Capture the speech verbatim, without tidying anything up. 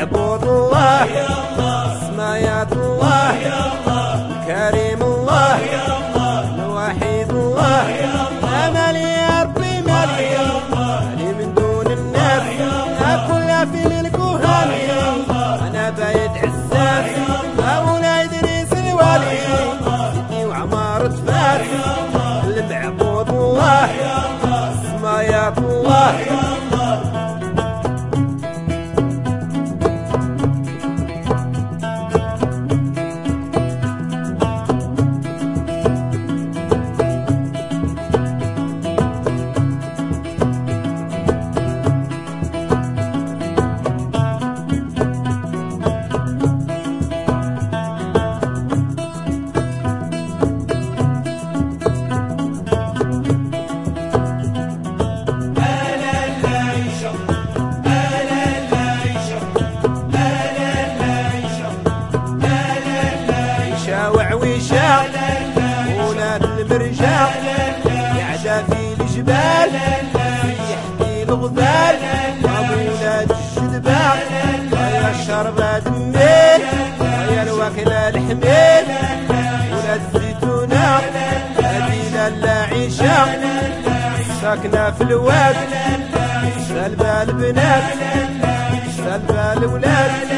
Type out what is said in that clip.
المعبود الله سمايات الله كريم الله الوحيد الله أنا لي يا ربي مالي مالي من دون الناس كلها في للكهان أنا بايد عزاز مولاي إدريس الوالي سيدي وعمار فاس المعبود الله سمايات الله وعويشة ولاد المرجع قاعدة في الجبال يحكي الغبال ولاد الشدبة يا الشربة دميل يا الوكلة الحميل ولاد الزيتونة هذه اللاعيشة ساكنة في الواد سالبة البنات سالبة الولاد